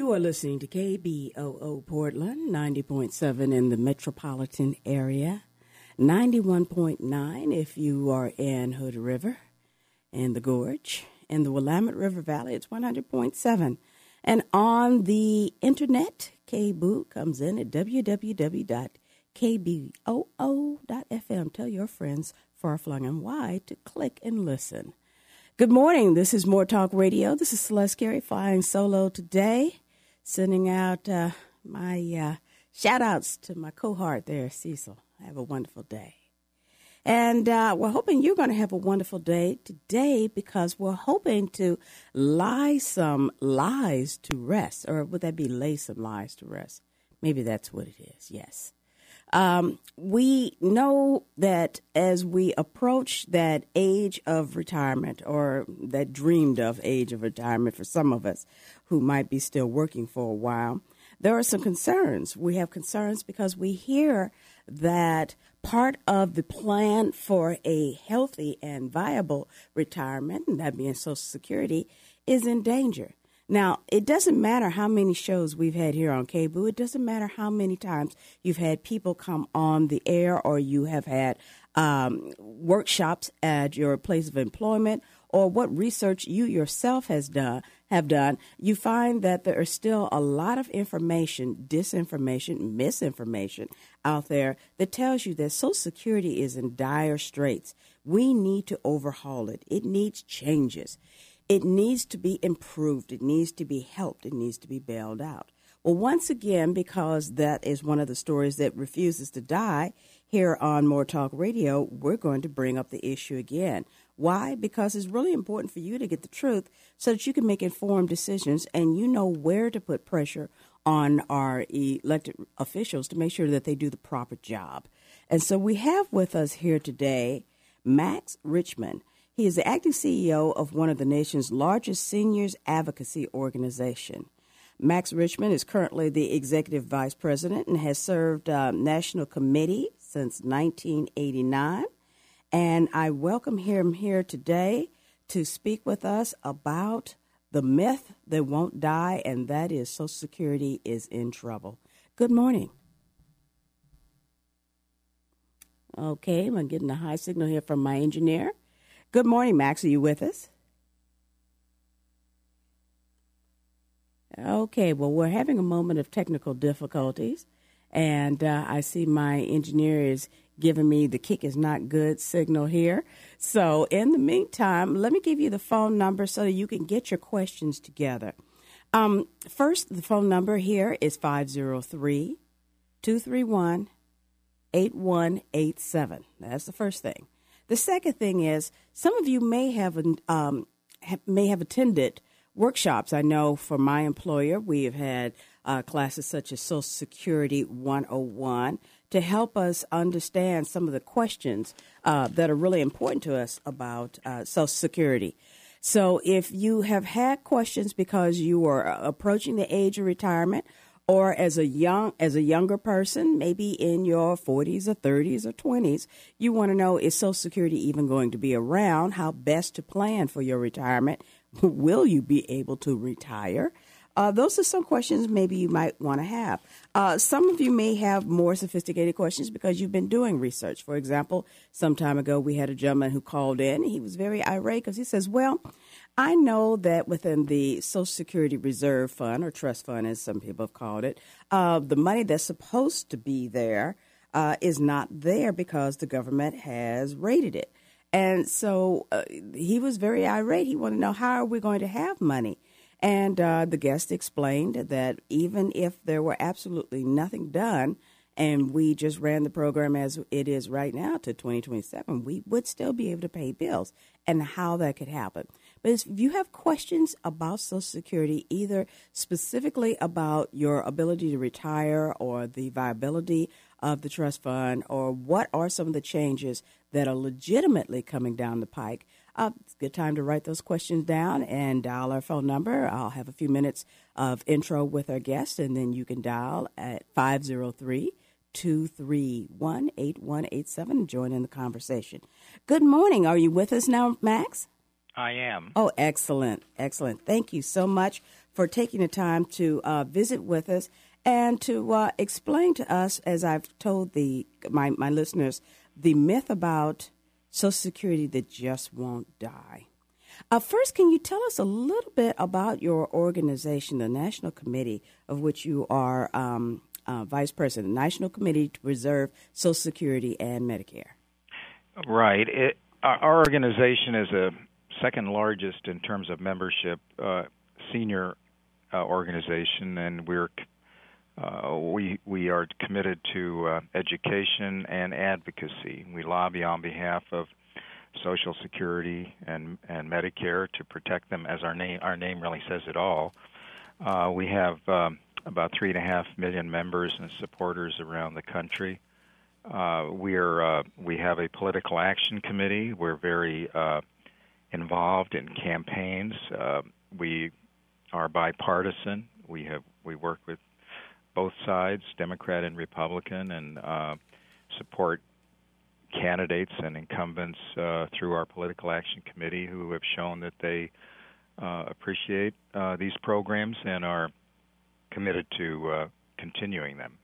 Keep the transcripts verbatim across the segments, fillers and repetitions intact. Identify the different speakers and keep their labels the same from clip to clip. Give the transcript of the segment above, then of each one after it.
Speaker 1: You are listening to K B O O Portland, ninety point seven in the metropolitan area, ninety-one point nine if you are in Hood River and the Gorge. In the Willamette River Valley, it's one hundred point seven. And on the internet, K B O O comes in at w w w dot k b o o dot f m. Tell your friends far, flung, and wide to click and listen. Good morning. This is More Talk Radio. This is Celeste Carey flying solo today, sending out uh, my uh, shout-outs to my cohort there, Cecil. Have a wonderful day. And uh, we're hoping you're going to have a wonderful day today because we're hoping to lie some lies to rest. Or would that be lay some lies to rest? Maybe that's what it is, yes. Um, we know that as we approach that age of retirement, or that dreamed of age of retirement for some of us who might be still working for a while, there are some concerns. We have concerns because we hear that part of the plan for a healthy and viable retirement, and that being Social Security, is in danger. Now, it doesn't matter how many shows we've had here on K B O O. It doesn't matter how many times you've had people come on the air or you have had um, workshops at your place of employment or what research you yourself has done, have done. You find that there is still a lot of information, disinformation, misinformation out there that tells you that Social Security is in dire straits. We need to overhaul it. It needs changes. It needs to be improved. It needs to be helped. It needs to be bailed out. Well, once again, because that is one of the stories that refuses to die, here on More Talk Radio, we're going to bring up the issue again. Why? Because it's really important for you to get the truth so that you can make informed decisions and you know where to put pressure on our elected officials to make sure that they do the proper job. And so we have with us here today Max Richmond. He is the acting C E O of one of the nation's largest seniors advocacy organization. Max Richmond is currently the executive vice president and has served uh, national committee since nineteen eighty-nine. And I welcome him here today to speak with us about the myth that won't die, and that is Social Security is in trouble. Good morning. Okay, I'm getting a high signal here from my engineer. Good morning, Max. Are you with us? Okay, well, we're having a moment of technical difficulties, and uh, I see my engineer is giving me the kick is not good signal here. So in the meantime, let me give you the phone number so that you can get your questions together. Um, first, the phone number here is five oh three, two three one, eight one eight seven. That's the first thing. The second thing is some of you may have um, may have attended workshops. I know for my employer, we have had uh, classes such as Social Security one oh one to help us understand some of the questions uh, that are really important to us about uh, Social Security. So if you have had questions because you are approaching the age of retirement, or as a young as a younger person, maybe in your forties or thirties or twenties, you want to know, is Social Security even going to be around? How best to plan for your retirement? Will you be able to retire? Uh, those are some questions maybe you might want to have. Uh, some of you may have more sophisticated questions because you've been doing research. For example, some time ago we had a gentleman who called in. He was very irate because he says, well, I know that within the Social Security Reserve Fund, or trust fund as some people have called it, uh, the money that's supposed to be there uh, is not there because the government has raided it. And so uh, he was very irate. He wanted to know, how are we going to have money? And uh, the guest explained that even if there were absolutely nothing done and we just ran the program as it is right now to twenty twenty-seven, we would still be able to pay bills, and how that could happen. But if you have questions about Social Security, either specifically about your ability to retire or the viability of the trust fund, or what are some of the changes that are legitimately coming down the pike, uh, it's a good time to write those questions down and dial our phone number. I'll have a few minutes of intro with our guest, and then you can dial at five oh three, two three one, eight one eight seven and join in the conversation. Good morning. Are you with us now, Max?
Speaker 2: I am.
Speaker 1: Oh, excellent. Excellent. Thank you so much for taking the time to uh, visit with us and to uh, explain to us, as I've told the my, my listeners, the myth about Social Security that just won't die. Uh, first, can you tell us a little bit about your organization, the National Committee, of which you are um, uh, Vice President, National Committee to Preserve Social Security and Medicare?
Speaker 2: Right. It, our, our organization is a second largest in terms of membership uh, senior uh, organization, and we're uh, we we are committed to uh, education and advocacy. We lobby on behalf of Social Security and and Medicare to protect them, as our name our name really says it all. Uh, we have um, about three and a half million members and supporters around the country. Uh, we're uh, we have a political action committee. We're very uh, involved in campaigns. Uh, we are bipartisan. We have we work with both sides, Democrat and Republican, and uh, support candidates and incumbents uh, through our political action committee who have shown that they uh, appreciate uh, these programs and are committed to uh, continuing them.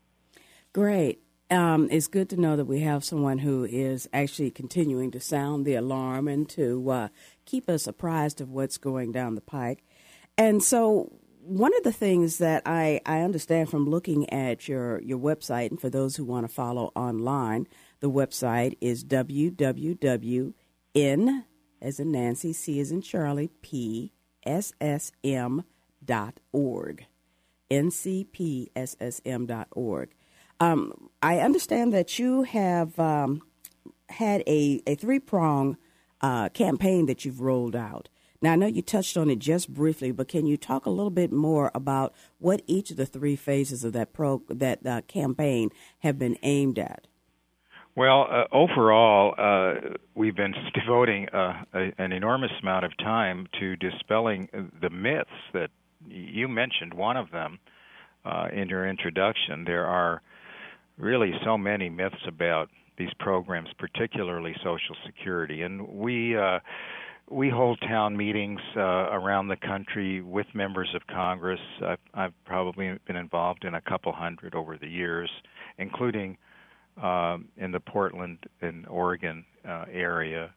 Speaker 1: Great. Um, it's good to know that we have someone who is actually continuing to sound the alarm and to uh, keep us apprised of what's going down the pike. And so one of the things that I, I understand from looking at your, your website, and for those who want to follow online, the website is w w w dot n as in Nancy, C as in Charlie, P S S M dot org, N C P S S M dot org. Um, I understand that you have um, had a, a three-prong uh, campaign that you've rolled out. Now, I know you touched on it just briefly, but can you talk a little bit more about what each of the three phases of that pro that uh, campaign have been aimed at?
Speaker 2: Well, uh, overall, uh, we've been devoting uh, a, an enormous amount of time to dispelling the myths that you mentioned, one of them uh, in your introduction. There are really so many myths about these programs, particularly Social Security. And we uh, we hold town meetings uh, around the country with members of Congress. I've, I've probably been involved in a couple hundred over the years, including Um, in the Portland and Oregon uh, area.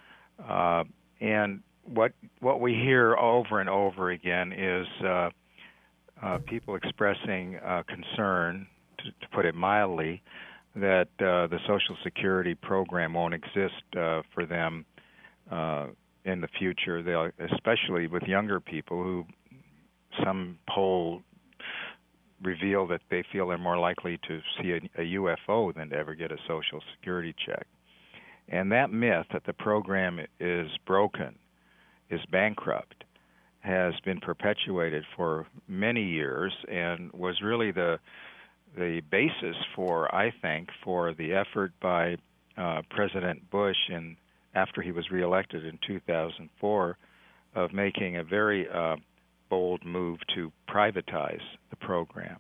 Speaker 2: Uh, and what what we hear over and over again is uh, uh, people expressing uh, concern, to, to put it mildly, that uh, the Social Security program won't exist uh, for them uh, in the future. They'll, especially with younger people who some poll reveal that they feel they're more likely to see a, a U F O than to ever get a Social Security check. And that myth that the program is broken, is bankrupt, has been perpetuated for many years and was really the the basis for, I think, for the effort by uh, President Bush in, after he was reelected in two thousand four of making a very uh, bold move to privatize the program.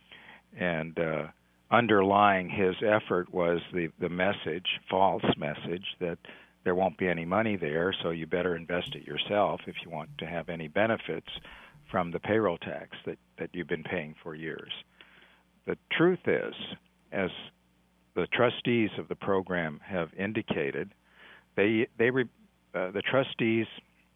Speaker 2: And uh, underlying his effort was the, the message, false message, that there won't be any money there, so you better invest it yourself if you want to have any benefits from the payroll tax that, that you've been paying for years. The truth is, as the trustees of the program have indicated, they they uh, the trustees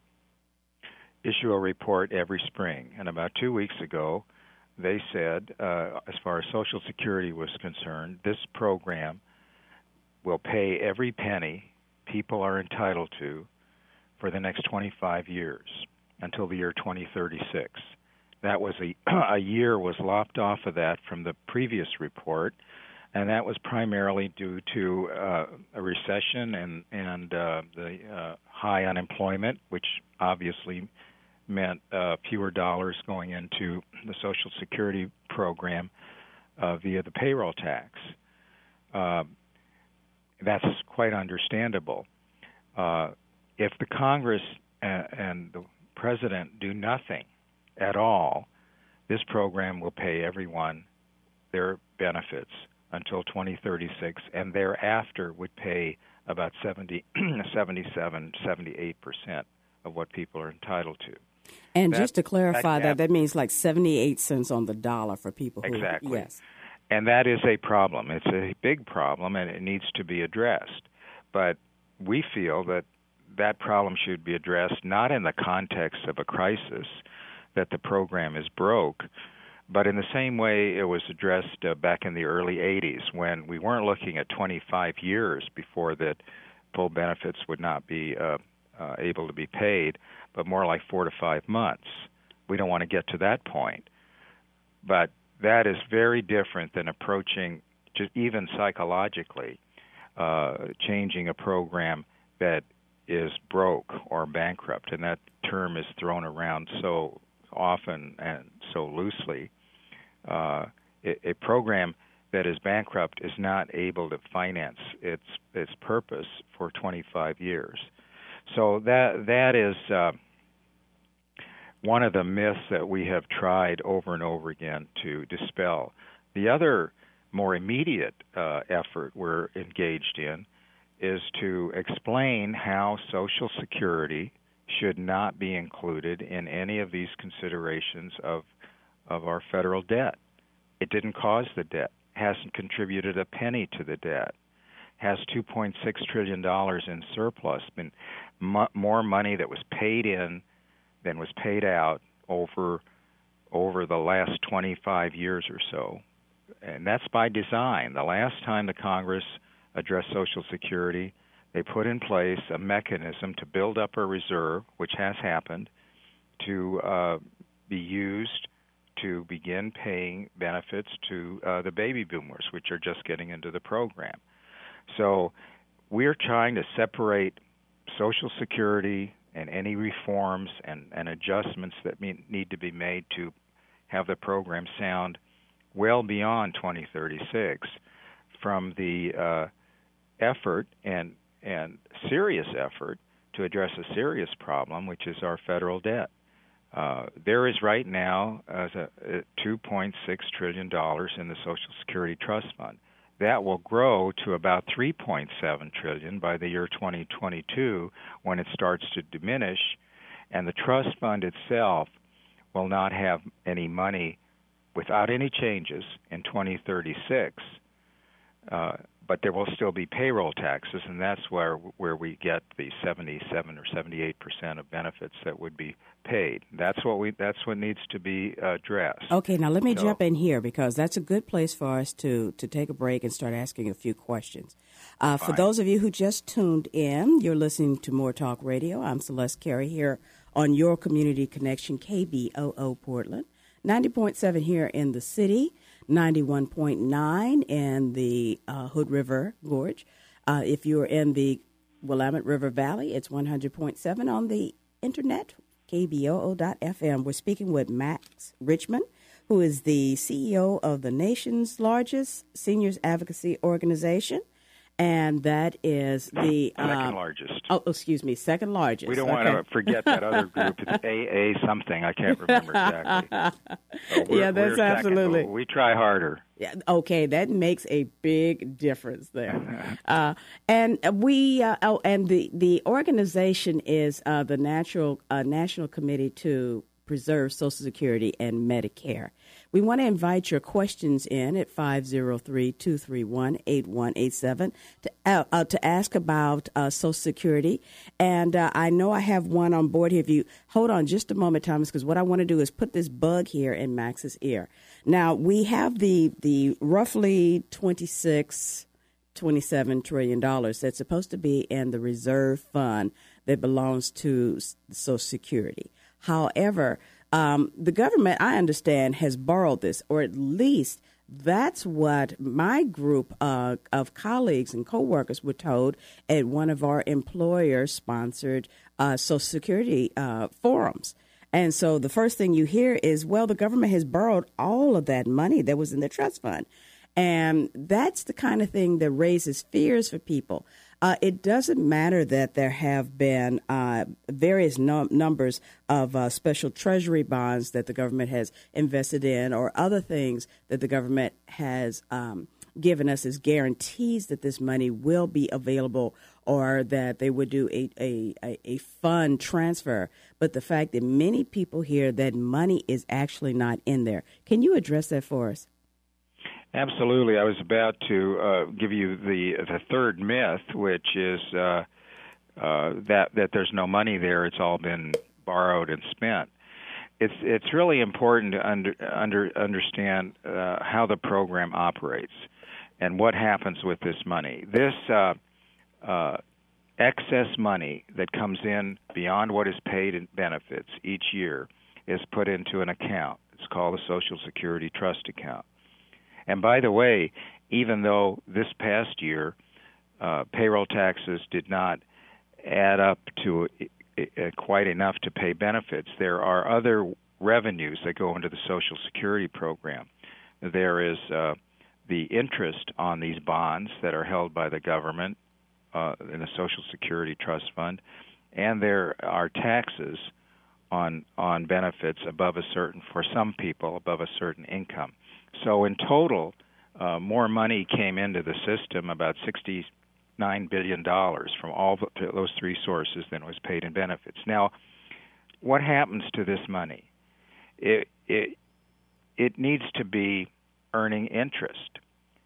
Speaker 2: issue a report every spring, and about two weeks ago, they said, uh, as far as Social Security was concerned, this program will pay every penny people are entitled to for the next twenty-five years until the year twenty thirty-six. That was a, a year was lopped off of that from the previous report, and that was primarily due to uh, a recession and, and uh, the uh, high unemployment, which obviously meant uh, fewer dollars going into the Social Security program uh, via the payroll tax. Uh, that's quite understandable. Uh, if the Congress and, and the President do nothing at all, this program will pay everyone their benefits until twenty thirty-six, and thereafter would pay about seventy, seventy-seven, seventy-eight percent of what people are entitled to.
Speaker 1: And
Speaker 2: that,
Speaker 1: just to clarify
Speaker 2: that,
Speaker 1: that, that means like seventy-eight cents on the dollar for people who...
Speaker 2: Exactly.
Speaker 1: Yes.
Speaker 2: And that is a problem. It's a big problem, and it needs to be addressed. But we feel that that problem should be addressed not in the context of a crisis, that the program is broke, but in the same way it was addressed uh, back in the early eighties, when we weren't looking at twenty-five years before that full benefits would not be uh, uh, able to be paid, but more like four to five months. We don't want to get to that point. But that is very different than approaching, just even psychologically, uh, changing a program that is broke or bankrupt, and that term is thrown around so often and so loosely. Uh, a, a program that is bankrupt is not able to finance its its purpose for twenty-five years. So that that is uh, one of the myths that we have tried over and over again to dispel. The other more immediate uh, effort we're engaged in is to explain how Social Security should not be included in any of these considerations of of our federal debt. It didn't cause the debt, hasn't contributed a penny to the debt, has two point six trillion dollars in surplus, been mo- more money that was paid in than was paid out over over the last twenty-five years or so. And that's by design. The last time the Congress addressed Social Security, they put in place a mechanism to build up a reserve, which has happened, to uh, be used to begin paying benefits to uh, the baby boomers, which are just getting into the program. So we're trying to separate Social Security and any reforms and, and adjustments that mean, need to be made to have the program sound well beyond twenty thirty-six from the uh, effort and and serious effort to address a serious problem, which is our federal debt. Uh, there is right now as a, a two point six trillion dollars in the Social Security Trust Fund. That will grow to about three point seven trillion dollars by the year twenty twenty-two when it starts to diminish, and the trust fund itself will not have any money without any changes in twenty thirty-six. Uh, but there will still be payroll taxes, and that's where where we get the seventy-seven or seventy-eight percent of benefits that would be paid. That's what we. That's what needs to be addressed.
Speaker 1: Okay, now let me
Speaker 2: so,
Speaker 1: jump in here because that's a good place for us to to take a break and start asking a few questions. Uh, for those of you who just tuned in, you're listening to More Talk Radio. I'm Celeste Carey here on your Community Connection, K B O O Portland, ninety point seven here in the city, ninety-one point nine in the uh, Hood River Gorge. Uh, if you're in the Willamette River Valley, it's one hundred point seven on the internet, K B O O dot F M. We're speaking with Max Richmond, who is the C E O of the nation's largest seniors advocacy organization, and that is the
Speaker 2: second
Speaker 1: uh,
Speaker 2: largest.
Speaker 1: Oh, excuse me, second largest.
Speaker 2: We don't
Speaker 1: okay.
Speaker 2: want to forget that other group. It's A A something. I can't remember exactly. So
Speaker 1: yeah, that's absolutely.
Speaker 2: Second, we try harder.
Speaker 1: Yeah, okay, that makes a big difference there. uh, and we, uh, oh, and the the organization is uh, the Natural uh, National Committee to Preserve Social Security and Medicare. We want to invite your questions in at five oh three, two three one, eight one eight seven to, uh, uh, to ask about uh, Social Security. And uh, I know I have one on board here. If you hold on just a moment, Thomas, because what I want to do is put this bug here in Max's ear. Now, we have the, the roughly twenty-six, twenty-seven trillion dollars that's supposed to be in the reserve fund that belongs to Social Security. However, um, the government, I understand, has borrowed this, or at least that's what my group uh, of colleagues and coworkers were told at one of our employer-sponsored uh, Social Security uh, forums. And so the first thing you hear is, well, the government has borrowed all of that money that was in the trust fund. And that's the kind of thing that raises fears for people. Uh, it doesn't matter that there have been uh, various num- numbers of uh, special treasury bonds that the government has invested in or other things that the government has um, given us as guarantees that this money will be available or that they would do a, a, a, a fund transfer. But the fact that many people hear that money is actually not in there. Can you address that for us?
Speaker 2: Absolutely. I was about to uh, give you the the third myth, which is uh, uh, that that there's no money there. It's all been borrowed and spent. It's it's really important to under, under understand uh, how the program operates and what happens with this money. This uh, uh, excess money that comes in beyond what is paid in benefits each year is put into an account. It's called a Social Security Trust account. And by the way, even though this past year uh, payroll taxes did not add up to uh, quite enough to pay benefits, there are other revenues that go into the Social Security program. There is uh, the interest on these bonds that are held by the government uh, in the Social Security Trust Fund, and there are taxes on on benefits above a certain, for some people, above a certain income. So in total, uh, more money came into the system, about sixty-nine billion dollars from all those three sources than was paid in benefits. Now, what happens to this money? It it it needs to be earning interest.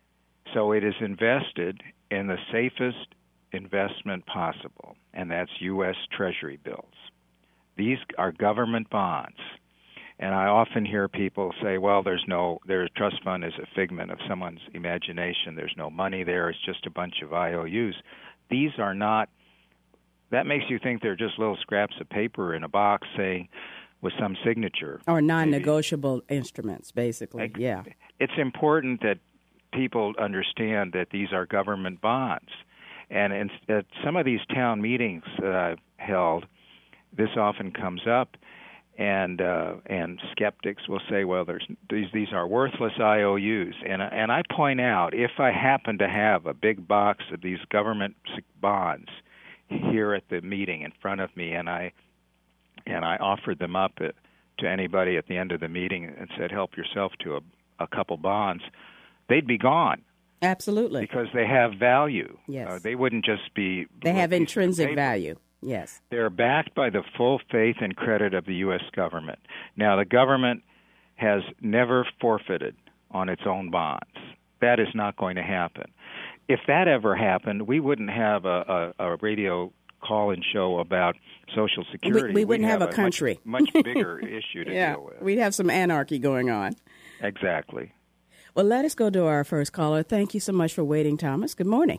Speaker 2: So it is invested in the safest investment possible, and that's U S Treasury bills. These are government bonds. And I often hear people say, well, there's no, their trust fund is a figment of someone's imagination. There's no money there. It's just a bunch of I O Us. These are not, that makes you think they're just little scraps of paper in a box saying, with some signature.
Speaker 1: Or non-negotiable maybe. Instruments, basically,
Speaker 2: like,
Speaker 1: yeah.
Speaker 2: It's important that people understand that these are government bonds. And in, at some of these town meetings that I've held, this often comes up, and uh, and skeptics will say, well, there's these these are worthless I O Us. And, and I point out, if I happen to have a big box of these government bonds here at the meeting in front of me, and I and I offered them up to anybody at the end of the meeting and said, help yourself to a, a couple bonds, they'd be gone.
Speaker 1: Absolutely.
Speaker 2: Because they have value.
Speaker 1: Yes.
Speaker 2: Uh, they wouldn't just be...
Speaker 1: They have intrinsic value. Yes.
Speaker 2: They're backed by the full faith and credit of the U S government. Now, the government has never forfeited on its own bonds. That is not going to happen. If that ever happened, we wouldn't have a, a, a radio call-in show about Social Security.
Speaker 1: We, we wouldn't have, have a country.
Speaker 2: Much, much bigger issue to
Speaker 1: yeah,
Speaker 2: deal with.
Speaker 1: We'd have some anarchy going on.
Speaker 2: Exactly.
Speaker 1: Well, let us go to our first caller. Thank you so much for waiting, Thomas. Good morning.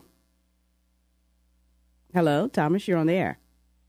Speaker 1: Hello, Thomas, you're on the air.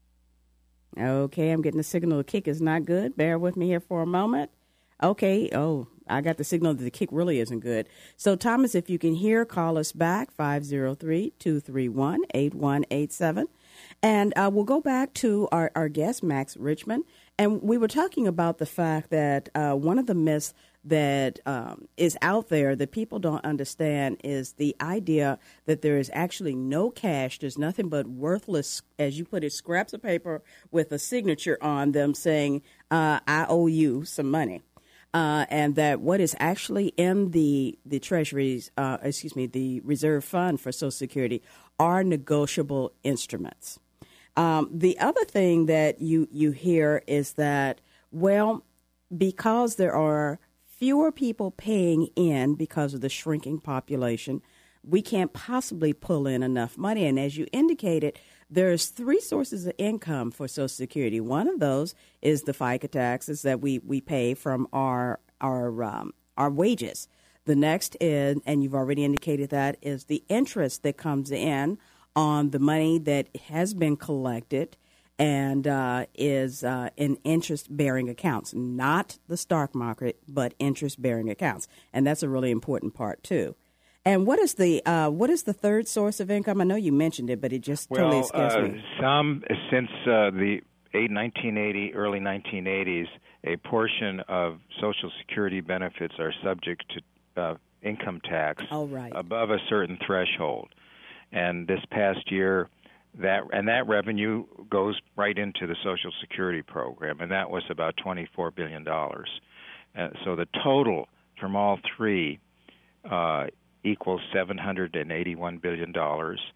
Speaker 1: Okay, I'm getting the signal the kick is not good. Bear with me here for a moment. Okay, oh, I got the signal that the kick really isn't good. So, Thomas, if you can hear, call us back, five oh three, two three one, eight one eight seven. And uh, we'll go back to our, our guest, Max Richmond. And we were talking about the fact that uh, one of the myths that um, is out there that people don't understand is the idea that there is actually no cash. There's nothing but worthless, as you put it, scraps of paper with a signature on them saying, uh, I owe you some money. Uh, and that what is actually in the the Treasury's, uh, excuse me, the Reserve Fund for Social Security are negotiable instruments. Um, the other thing that you, you hear is that, well, because there are fewer people paying in because of the shrinking population, we can't possibly pull in enough money. And as you indicated, there's three sources of income for Social Security. One of those is the FICA taxes that we, we pay from our our um, our wages. The next is, and you've already indicated that, is the interest that comes in on the money that has been collected and uh, is uh, in interest-bearing accounts, not the stock market, but interest-bearing accounts. And that's a really important part, too. And what is the uh, what is the third source of income? I know you mentioned it, but it just
Speaker 2: well,
Speaker 1: totally escapes
Speaker 2: uh,
Speaker 1: me.
Speaker 2: Some, since uh, the nineteen eighty, early nineteen eighties, a portion of Social Security benefits are subject to uh, income tax
Speaker 1: oh, right.
Speaker 2: above a certain threshold. And this past year, that and that revenue goes right into the Social Security program, and that was about twenty-four billion dollars. Uh, so the total from all three uh, equals seven hundred eighty-one billion dollars,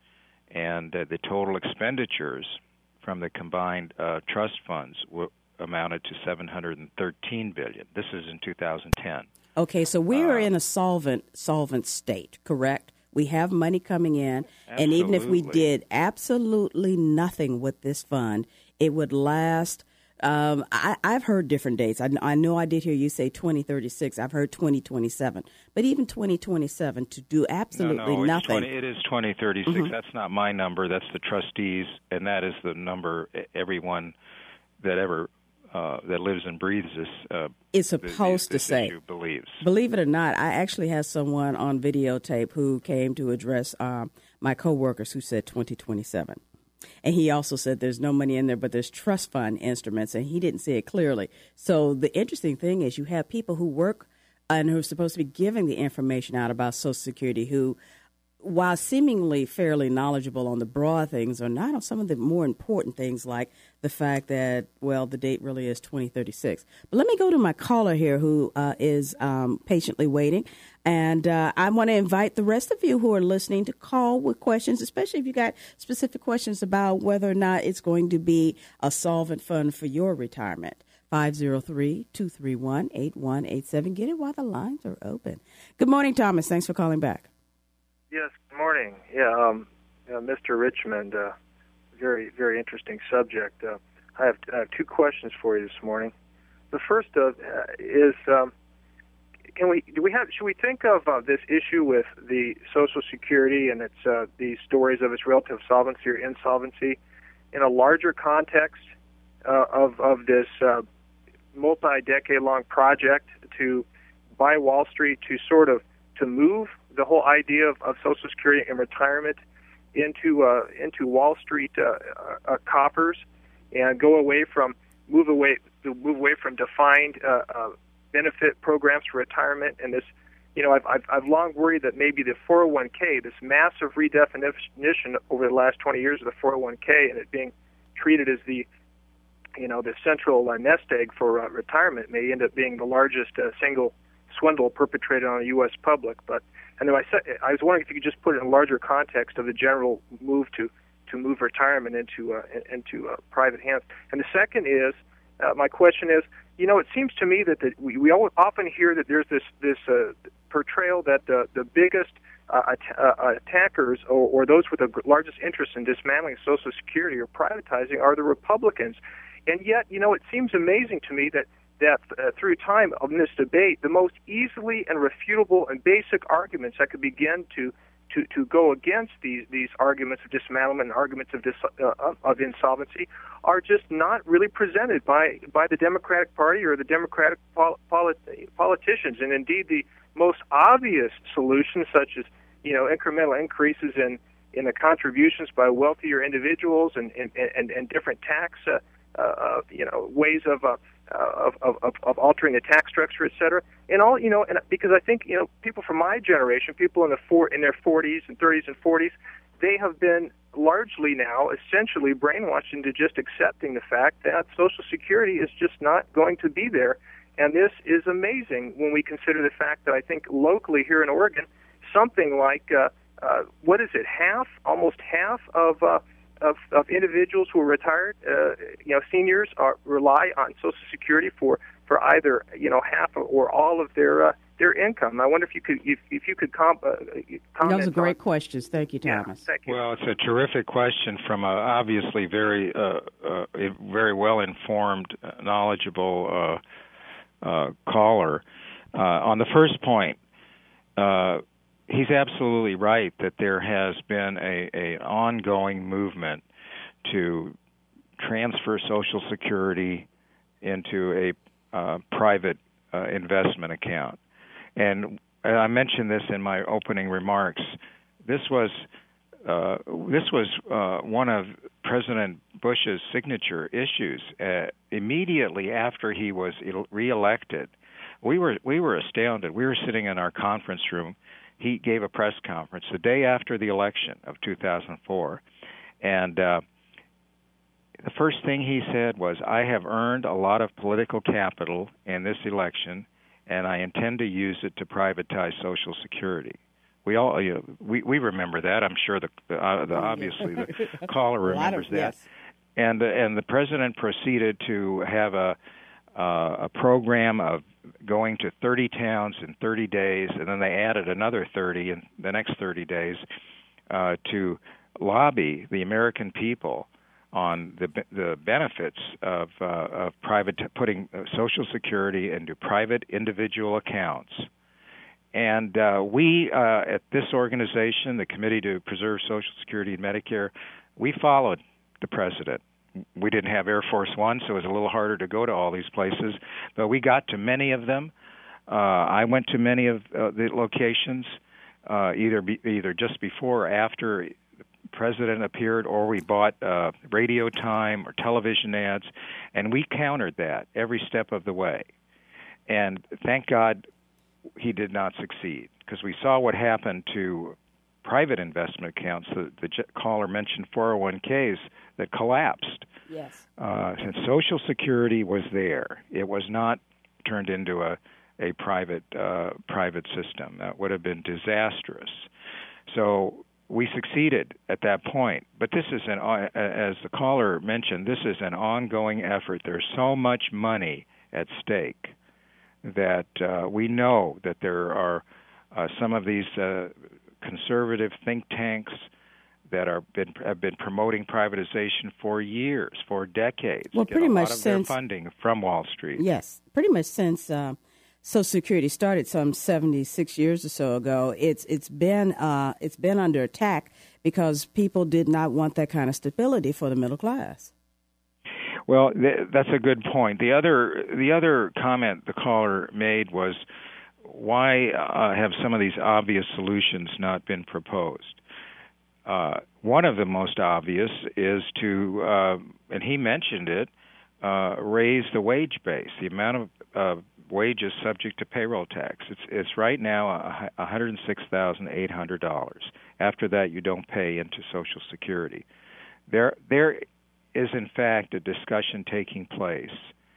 Speaker 2: and uh, the total expenditures from the combined uh, trust funds w- amounted to seven hundred thirteen billion dollars. This is in two thousand ten.
Speaker 1: Okay, so we are
Speaker 2: uh,
Speaker 1: in a solvent solvent state, correct? We have money coming in,
Speaker 2: absolutely.
Speaker 1: And even if we did absolutely nothing with this fund, it would last. Um, I, I've heard different dates. I, I know I did hear you say twenty thirty-six. I've heard twenty twenty-seven. But even twenty twenty-seven, to do absolutely
Speaker 2: no, no,
Speaker 1: nothing.
Speaker 2: twenty, it is twenty thirty-six.
Speaker 1: Mm-hmm.
Speaker 2: That's not my number. That's the trustees, and that is the number everyone that ever uh, that lives and breathes this uh,
Speaker 1: is supposed
Speaker 2: this,
Speaker 1: to say.
Speaker 2: Issue believes.
Speaker 1: Believe it or not, I actually had someone on videotape who came to address um, my coworkers who said twenty twenty-seven. And he also said there's no money in there, but there's trust fund instruments, and he didn't see it clearly. So the interesting thing is you have people who work and who are supposed to be giving the information out about Social Security who, while seemingly fairly knowledgeable on the broad things, are not on some of the more important things like the fact that, well, the date really is twenty thirty-six. But let me go to my caller here who uh, is um, patiently waiting. And uh, I want to invite the rest of you who are listening to call with questions, especially if you got specific questions about whether or not it's going to be a solvent fund for your retirement. five oh three, two three one, eight one eight seven. Get it while the lines are open. Good morning, Thomas. Thanks for calling back.
Speaker 3: Yes, good morning. Yeah, um, uh, Mister Richmond, uh, very, very interesting subject. Uh, I, have, I have two questions for you this morning. The first uh, is, um, can we do we have should we think of uh, this issue with the Social Security and its uh, the stories of its relative solvency or insolvency in a larger context uh, of of this uh, multi-decade-long project to buy Wall Street to sort of to move the whole idea of, of Social Security and retirement into uh, into Wall Street uh, uh, coffers, and go away from move away move away from defined uh, uh, benefit programs for retirement. And this, you know, I've, I've I've long worried that maybe the four oh one k, this massive redefinition over the last twenty years of the four oh one k, and it being treated as the you know the central uh, nest egg for uh, retirement, may end up being the largest uh, single swindle perpetrated on the U S public. But and then I said I was wondering if you could just put it in a larger context of the general move to to move retirement into uh, into uh, private hands. And the second is uh, my question is, you know, it seems to me that the, we we often hear that there's this this uh, portrayal that the the biggest uh, at, uh, attackers or, or those with the largest interest in dismantling Social Security or privatizing are the Republicans. And yet, you know, it seems amazing to me that that uh, through time of this debate, the most easily and refutable and basic arguments that could begin to to, to go against these these arguments of dismantlement and arguments of dis, uh, of, of insolvency are just not really presented by by the Democratic Party or the Democratic pol- polit- politicians. And indeed, the most obvious solutions, such as you know incremental increases in in the contributions by wealthier individuals and and, and, and different tax uh, uh, you know ways of uh, Uh, of, of, of altering the tax structure, et cetera, and all you know, and because I think you know, people from my generation, people in the four in their forties and thirties and forties, they have been largely now essentially brainwashed into just accepting the fact that Social Security is just not going to be there, and this is amazing when we consider the fact that I think locally here in Oregon, something like uh, uh, what is it, half, almost half of uh, Of, of individuals who are retired, uh, you know, seniors are rely on Social Security for, for either you know half or all of their uh, their income. I wonder if you could if, if you could com- uh, comment.
Speaker 1: Those are great
Speaker 3: on,
Speaker 1: questions. Thank you, Thomas.
Speaker 3: Yeah, thank you.
Speaker 2: Well, it's a terrific question from a obviously very uh, uh, very well informed, knowledgeable uh, uh, caller. Uh, on the first point. Uh, He's absolutely right that there has been a, a ongoing movement to transfer Social Security into a uh, private uh, investment account. And I mentioned this in my opening remarks. This was uh, this was uh, one of President Bush's signature issues. Uh, immediately after he was reelected, we were we were astounded. We were sitting in our conference room. He gave a press conference the day after the election of two thousand four, and uh, the first thing he said was, I have earned a lot of political capital in this election, and I intend to use it to privatize Social Security, We all you know, we we remember that. I'm sure the, the, uh, the obviously the caller remembers
Speaker 1: of,
Speaker 2: that.
Speaker 1: Yes.
Speaker 2: And uh, and the president proceeded to have a uh, a program of going to thirty towns in thirty days, and then they added another thirty in the next thirty days uh, to lobby the American people on the the benefits of uh, of private putting Social Security into private individual accounts. And uh, we uh, at this organization, the Committee to Preserve Social Security and Medicare, we followed the president. We didn't have Air Force One, so it was a little harder to go to all these places, but we got to many of them. Uh, I went to many of uh, the locations, uh, either be, either just before or after the president appeared, or we bought uh, radio time or television ads, and we countered that every step of the way. And thank God he did not succeed, because we saw what happened to private investment accounts. The, the caller mentioned four oh one k's that collapsed.
Speaker 1: Yes.
Speaker 2: Uh, and Social Security was there. It was not turned into a, a private uh, private system. That would have been disastrous. So we succeeded at that point. But this is an, uh, as the caller mentioned, this is an ongoing effort. There's so much money at stake that uh, we know that there are uh, some of these uh, conservative think tanks that are been have been promoting privatization for years, for decades.
Speaker 1: Well,
Speaker 2: get
Speaker 1: pretty
Speaker 2: a
Speaker 1: much
Speaker 2: lot of
Speaker 1: since
Speaker 2: their funding from Wall Street.
Speaker 1: Yes, pretty much since uh, Social Security started some seventy-six years or so ago. It's it's been uh, it's been under attack because people did not want that kind of stability for the middle class.
Speaker 2: Well, th- that's a good point. The other the other comment the caller made was, why uh, have some of these obvious solutions not been proposed? Uh, one of the most obvious is to, uh, and he mentioned it, uh, raise the wage base, the amount of uh, wages subject to payroll tax. It's it's right now one hundred six thousand eight hundred dollars. After that, you don't pay into Social Security. There there is, in fact, a discussion taking place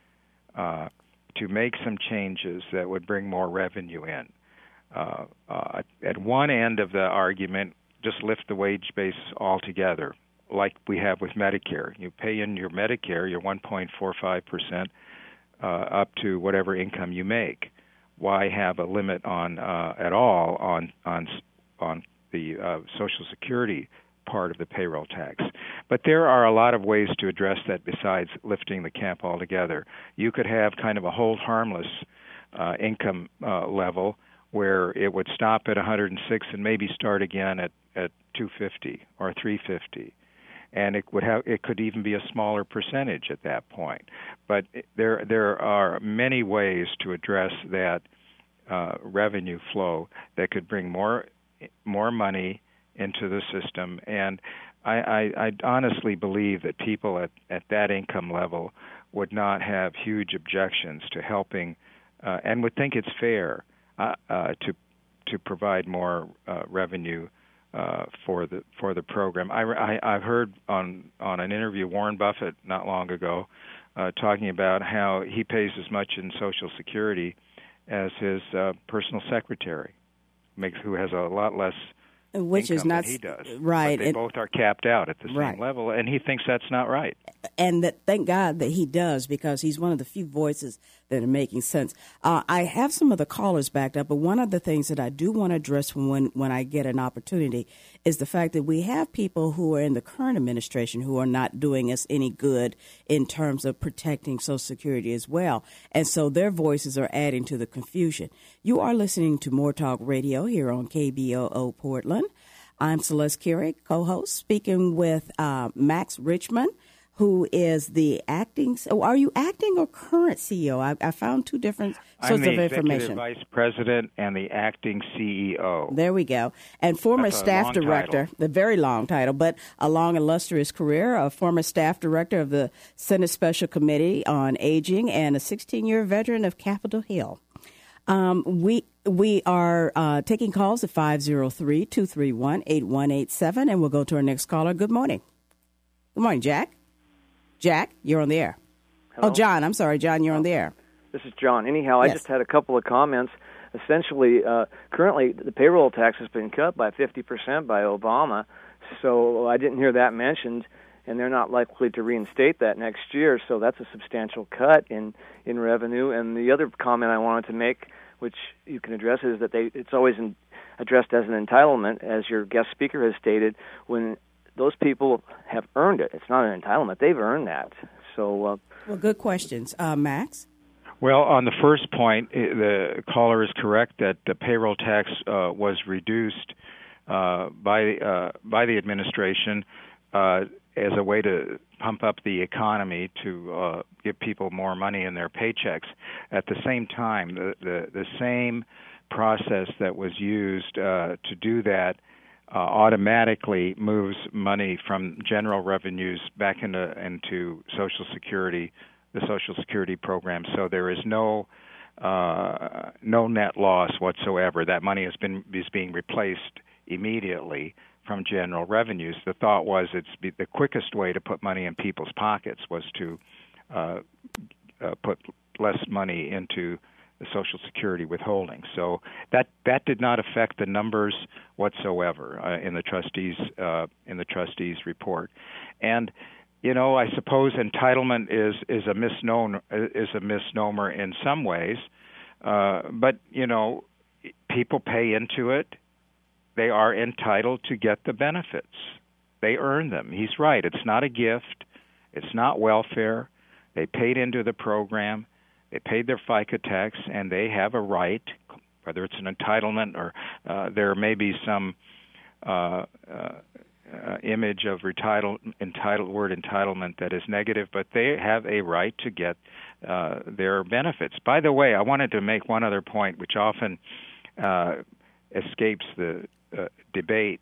Speaker 2: uh, to make some changes that would bring more revenue in. Uh, uh, at one end of the argument, just lift the wage base altogether, like we have with Medicare. You pay in your Medicare, your one point four five percent, uh, up to whatever income you make. Why have a limit on uh, at all on on on the uh, Social Security part of the payroll tax? But there are a lot of ways to address that besides lifting the cap altogether. You could have kind of a hold harmless uh, income uh, level where it would stop at one hundred six and maybe start again at, at two hundred fifty or three hundred fifty. And it would have it could even be a smaller percentage at that point. But there there are many ways to address that uh, revenue flow that could bring more more money into the system. And I, I, I honestly believe that people at, at that income level would not have huge objections to helping uh, and would think it's fair uh, uh, to to provide more uh, revenue uh, for the for the program. I, I, I've heard on, on an interview Warren Buffett not long ago uh, talking about how he pays as much in Social Security as his uh, personal secretary, makes who has a lot less
Speaker 1: which is not
Speaker 2: he does.
Speaker 1: Right.
Speaker 2: But they
Speaker 1: and,
Speaker 2: both are capped out at the same
Speaker 1: right.
Speaker 2: level, and he thinks that's not right.
Speaker 1: And that, thank God that he does, because he's one of the few voices that are making sense. Uh, I have some of the callers backed up, but one of the things that I do want to address when when I get an opportunity is the fact that we have people who are in the current administration who are not doing us any good in terms of protecting Social Security as well. And so their voices are adding to the confusion. You are listening to More Talk Radio here on K B O O Portland. I'm Celeste Carey, co-host, speaking with uh, Max Richman, who is the acting. Oh, are you acting or current C E O? I, I found two different sorts
Speaker 2: I'm the
Speaker 1: of information.
Speaker 2: Executive Vice President and the acting C E O.
Speaker 1: There we go. And former
Speaker 2: That's a
Speaker 1: staff
Speaker 2: long
Speaker 1: director,
Speaker 2: title.
Speaker 1: the very long title, but a long illustrious career, a former staff director of the Senate Special Committee on Aging, and a sixteen-year veteran of Capitol Hill. Um, we we are uh, taking calls at five oh three, two three one, eight one eight seven, and we'll go to our next caller. Good morning. Good morning, Jack. Jack, you're on the air.
Speaker 4: Hello?
Speaker 1: Oh, John, I'm sorry, John, you're on the air.
Speaker 4: This is John. Anyhow, I
Speaker 1: Yes.
Speaker 4: just had a couple of comments. essentially, uh, currently the payroll tax has been cut by fifty percent by Obama, so I didn't hear that mentioned, and they're not likely to reinstate that next year, so that's a substantial cut in, in revenue. And the other comment I wanted to make, which you can address, is that they it's always in, addressed as an entitlement, as your guest speaker has stated, when those people have earned it. It's not an entitlement. They've earned that. So, uh,
Speaker 1: well, good questions. Uh, Max?
Speaker 2: Well, on the first point, the caller is correct that the payroll tax uh, was reduced uh, by uh, by the administration uh, as a way to pump up the economy, to uh, give people more money in their paychecks. At the same time, the the, the same process that was used uh, to do that uh, automatically moves money from general revenues back into into Social Security, the Social Security program. So there is no uh, no net loss whatsoever. That money has been is being replaced immediately from general revenues. The thought was it's be the quickest way to put money in people's pockets was to uh, uh, put less money into the Social Security withholding. So that that did not affect the numbers whatsoever uh, in the trustees uh, in the trustees report. And you know, I suppose entitlement is is a misnomer is a misnomer in some ways, uh, but you know, people pay into it. They are entitled to get the benefits. They earn them. He's right. It's not a gift. It's not welfare. They paid into the program. They paid their FICA tax, and they have a right, whether it's an entitlement or uh, there may be some uh, uh, uh, image of retitle, entitled word entitlement that is negative, but they have a right to get uh, their benefits. By the way, I wanted to make one other point, which often uh, escapes the uh, debate.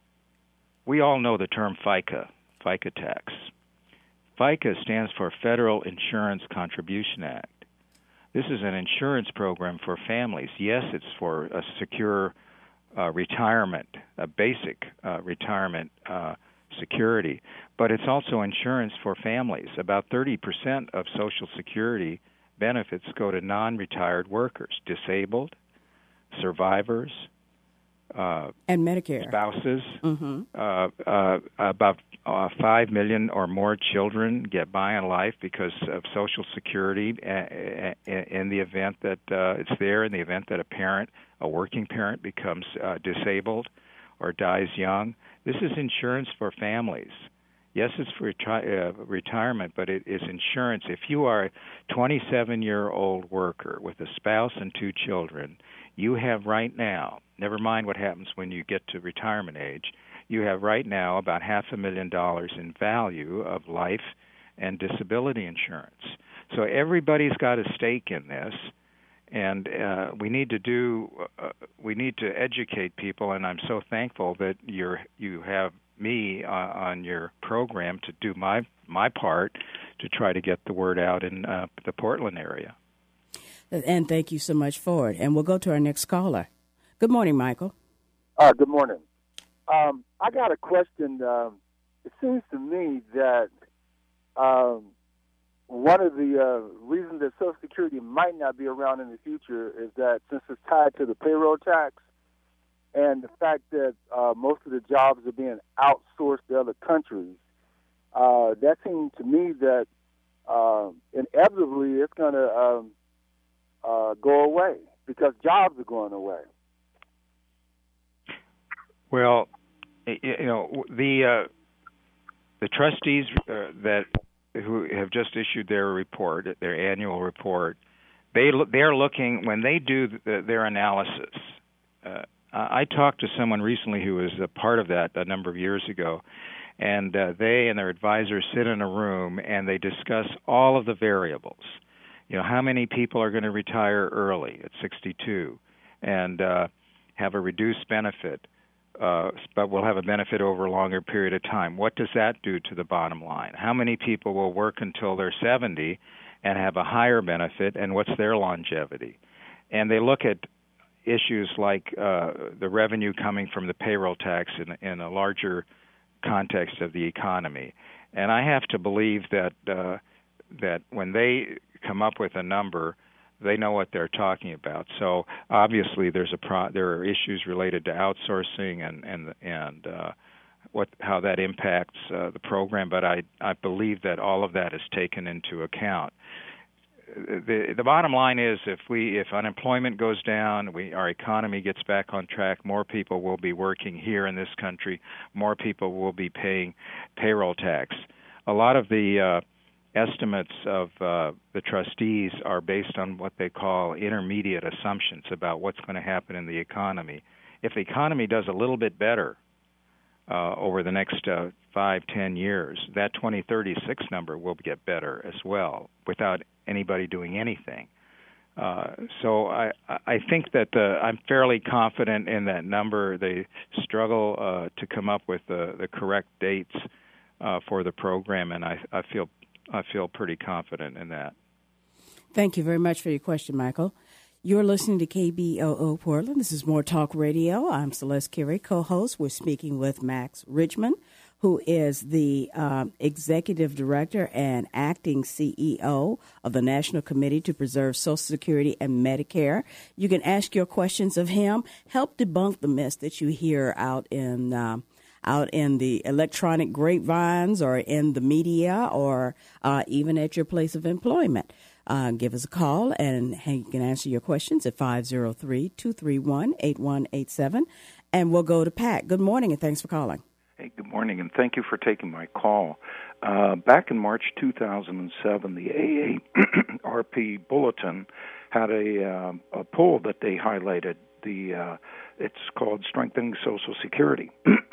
Speaker 2: We all know the term FICA, FICA tax. FICA stands for Federal Insurance Contribution Act. This is an insurance program for families. Yes, it's for a secure uh, retirement, a basic uh, retirement uh, security, but it's also insurance for families. About thirty percent of Social Security benefits go to non-retired workers, disabled, survivors, uh,
Speaker 1: and Medicare
Speaker 2: spouses.
Speaker 1: Mm-hmm.
Speaker 2: Uh, uh, about uh, five million or more children get by in life because of Social Security. Uh, in the event that uh, it's there, in the event that a parent, a working parent, becomes uh, disabled or dies young, this is insurance for families. Yes, it's for reti- uh, retirement, but it is insurance. If you are a twenty-seven-year-old worker with a spouse and two children, you have right now, never mind what happens when you get to retirement age, you have right now about half a million dollars in value of life and disability insurance. So everybody's got a stake in this, and uh, we need to do, uh, we need to educate people, and I'm so thankful that you're, you have me uh, on your program to do my my part to try to get the word out in uh, the Portland area.
Speaker 1: And thank you so much for it. And we'll go to our next caller. Good morning, Michael.
Speaker 5: Uh, good morning. Um, I got a question. Um, it seems to me that um, one of the uh, reasons that Social Security might not be around in the future is that since it's tied to the payroll tax, and the fact that uh, most of the jobs are being outsourced to other countries, uh, that seems to me that uh, inevitably it's going to um, uh, go away because jobs are going away.
Speaker 2: Well, you know, the uh, the trustees uh, that who have just issued their report, their annual report, they they're looking when they do the, their analysis. Uh, I talked to someone recently who was a part of that a number of years ago, and uh, they and their advisors sit in a room and they discuss all of the variables. You know, how many people are going to retire early at sixty-two and uh, have a reduced benefit, uh, but will have a benefit over a longer period of time? What does that do to the bottom line? How many people will work until they're seventy and have a higher benefit, and what's their longevity? And they look at issues like uh, the revenue coming from the payroll tax in, in a larger context of the economy. And I have to believe that uh, that when they come up with a number, they know what they're talking about. So obviously, there's a pro- there are issues related to outsourcing and and and uh, what how that impacts uh, the program. But I I believe that all of that is taken into account. The the bottom line is, if we if unemployment goes down, we our economy gets back on track, more people will be working here in this country, more people will be paying payroll tax. A lot of the uh, estimates of uh, the trustees are based on what they call intermediate assumptions about what's going to happen in the economy. If the economy does a little bit better uh, over the next uh, five, ten years, that twenty thirty-six number will get better as well without anybody doing anything. Uh, so I, I think that the, I'm fairly confident in that number. They struggle uh, to come up with the, the correct dates uh, for the program, and I, I feel I feel pretty confident in that.
Speaker 1: Thank you very much for your question, Michael. You're listening to K B O O Portland. This is More Talk Radio. I'm Celeste Carey, co-host. We're speaking with Max Richmond, who is the um, Executive Director and Acting C E O of the National Committee to Preserve Social Security and Medicare. You can ask your questions of him, help debunk the myths that you hear out in um, out in the electronic grapevines or in the media or uh, even at your place of employment. Uh, give us a call, and he can answer your questions at five oh three, two three one, eight one eight seven. And we'll go to Pat. Good morning, and thanks for calling.
Speaker 6: Hey, good morning, and thank you for taking my call. Uh, back in March two thousand seven, the A A R P Bulletin had a, uh, a poll that they highlighted. The uh, it's called Strengthening Social Security.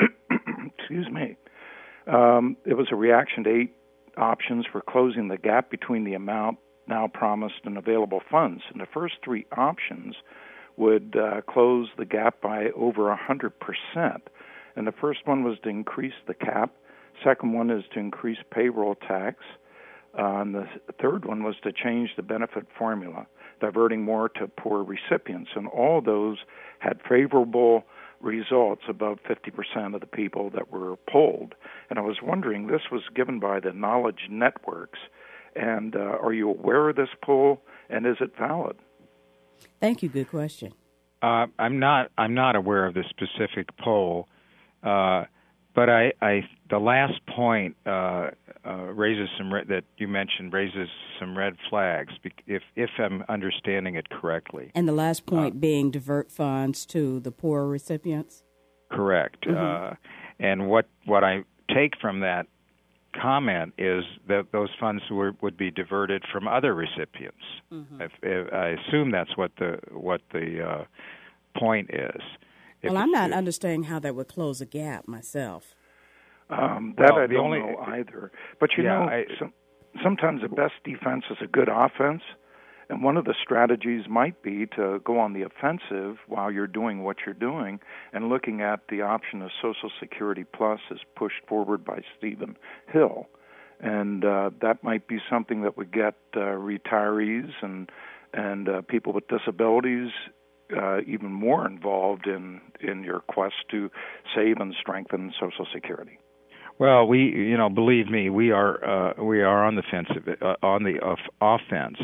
Speaker 6: Excuse me. Um, it was a reaction to eight options for closing the gap between the amount now promised and available funds. And the first three options would uh, close the gap by over one hundred percent. And the first one was to increase the cap. Second one is to increase payroll tax. Uh, and the third one was to change the benefit formula, diverting more to poor recipients. And all those had favorable results, above fifty percent of the people that were polled. And I was wondering, this was given by the Knowledge Networks. And uh, are you aware of this poll, and is it valid?
Speaker 1: Thank you. Good question.
Speaker 2: Uh, I'm not. I'm not aware of the specific poll, uh, but I, I. The last point uh, uh, raises some re- that you mentioned raises some red flags. If if I'm understanding it correctly.
Speaker 1: And the last point
Speaker 2: uh,
Speaker 1: being divert funds to the poor recipients.
Speaker 2: Correct.
Speaker 1: Mm-hmm.
Speaker 2: Uh, and what what I take from that comment is that those funds were, would be diverted from other recipients. Mm-hmm. If, if, I assume that's what the what the uh, point is. If
Speaker 1: well, I'm not understanding how that would close a gap myself.
Speaker 6: Um, that
Speaker 2: well,
Speaker 6: I don't
Speaker 2: only,
Speaker 6: know either. But you
Speaker 2: yeah,
Speaker 6: know,
Speaker 2: I,
Speaker 6: some, sometimes the best defense is a good offense. And one of the strategies might be to go on the offensive while you're doing what you're doing, and looking at the option of Social Security Plus as pushed forward by Stephen Hill. And uh, that might be something that would get uh, retirees and and uh, people with disabilities uh, even more involved in, in your quest to save and strengthen Social Security.
Speaker 2: Well, we, you know, believe me, we are uh, we are on the offensive, uh, on the off- offense.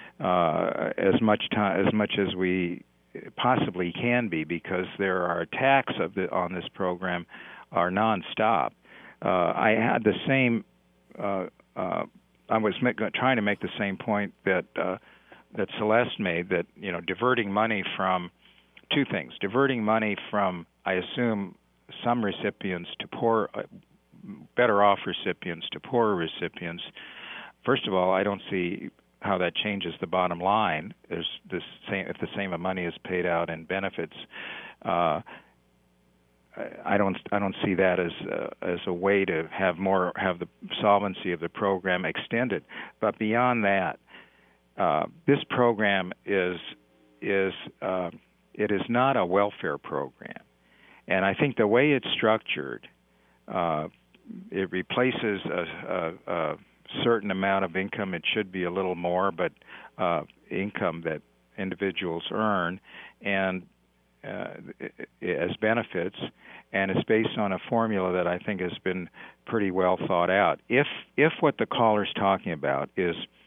Speaker 2: Uh, as much time as much as we possibly can be, because there are attacks of the, on this program are nonstop. Uh, I had the same. Uh, uh, I was make, trying to make the same point that uh, that Celeste made. That you know, diverting money from two things: diverting money from, I assume, some recipients to poor, uh, better off recipients to poorer recipients. First of all, I don't see how that changes the bottom line. There's this same, if the same amount of money is paid out in benefits, uh, I don't I don't see that as uh, as a way to have more have the solvency of the program extended. But beyond that, uh, this program is is uh, it is not a welfare program, and I think the way it's structured, uh, it replaces a, a, a certain amount of income. It should be a little more, but uh, income that individuals earn and uh, as benefits, and it's based on a formula that I think has been pretty well thought out. If if what the caller's talking about is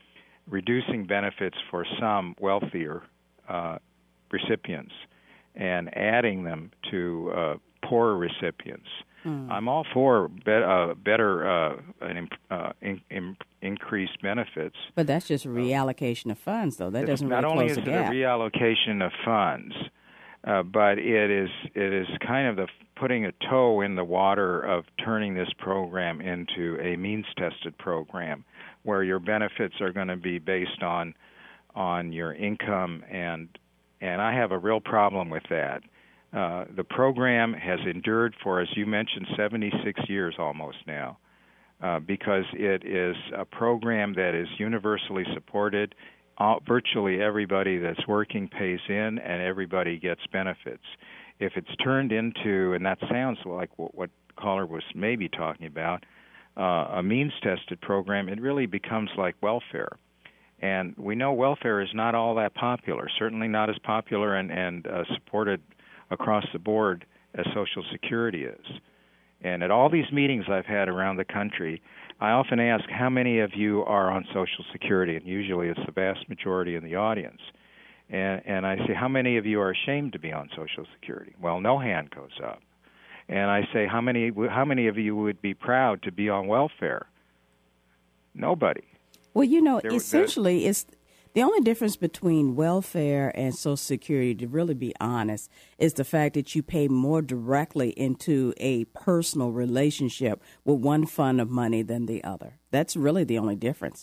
Speaker 2: reducing benefits for some wealthier uh, recipients and adding them to uh, poorer recipients. Mm. I'm all for be- uh, better uh, an, uh, in, in, increased benefits.
Speaker 1: But that's just a reallocation of funds, though. That doesn't really
Speaker 2: close the gap. Not only is it a reallocation of funds, uh, but it is it is kind of the putting a toe in the water of turning this program into a means-tested program, where your benefits are going to be based on on your income, and and I have a real problem with that. Uh, the program has endured for, as you mentioned, seventy-six years almost now, uh, because it is a program that is universally supported. All, virtually everybody that's working pays in, and everybody gets benefits. If it's turned into, and that sounds like what, what caller was maybe talking about, uh, a means-tested program, it really becomes like welfare. And we know welfare is not all that popular, certainly not as popular and, and uh, supported across the board as Social Security is. And at all these meetings I've had around the country, I often ask how many of you are on Social Security, and usually it's the vast majority in the audience. And, and I say, how many of you are ashamed to be on Social Security? Well, no hand goes up. And I say, how many how many of you would be proud to be on welfare? Nobody.
Speaker 1: Well, you know, there, essentially, it's the only difference between welfare and Social Security, to really be honest, is the fact that you pay more directly into a personal relationship with one fund of money than the other. That's really the only difference.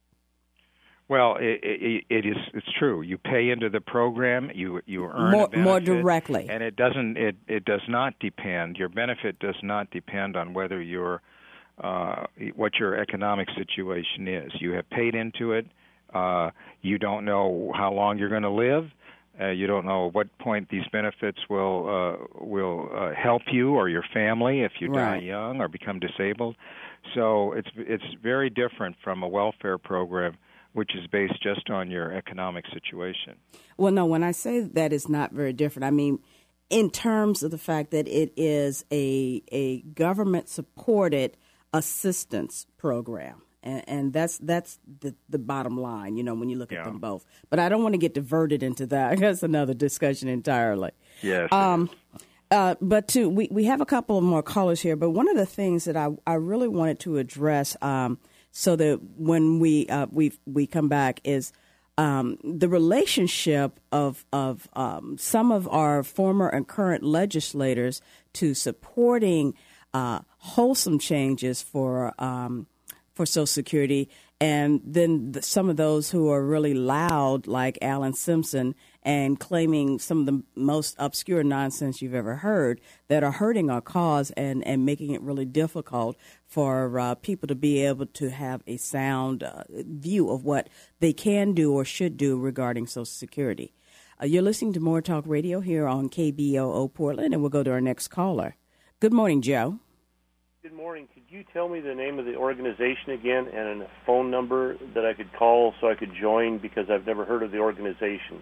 Speaker 2: Well, it, it, it is. It's true. You pay into the program. You you earn
Speaker 1: more,
Speaker 2: a benefit,
Speaker 1: more directly,
Speaker 2: and it doesn't. It it does not depend. Your benefit does not depend on whether you're uh, what your economic situation is. You have paid into it. Uh, you don't know how long you're going to live. Uh, you don't know at what point these benefits will uh, will uh, help you or your family if you
Speaker 1: right.
Speaker 2: die young or become disabled. So it's it's very different from a welfare program, which is based just on your economic situation.
Speaker 1: Well, no, when I say that it's not very different, I mean in terms of the fact that it is a a government-supported assistance program. And, and that's that's the, the bottom line, you know, when you look at
Speaker 2: yeah.
Speaker 1: them both. But I don't want to get diverted into that. That's another discussion entirely.
Speaker 2: Yes.
Speaker 1: Um, uh, but to, we, we have a couple of more callers here. But one of the things that I, I really wanted to address um, so that when we uh, we we come back is um, the relationship of, of um, some of our former and current legislators to supporting uh, wholesome changes for um for Social Security, and then the, some of those who are really loud, like Alan Simpson, and claiming some of the most obscure nonsense you've ever heard that are hurting our cause and, and making it really difficult for uh, people to be able to have a sound uh, view of what they can do or should do regarding Social Security. Uh, you're listening to More Talk Radio here on K B O O Portland, and we'll go to our next caller. Good morning, Joe.
Speaker 7: Good morning. Could you tell me the name of the organization again and a phone number that I could call so I could join, because I've never heard of the organization?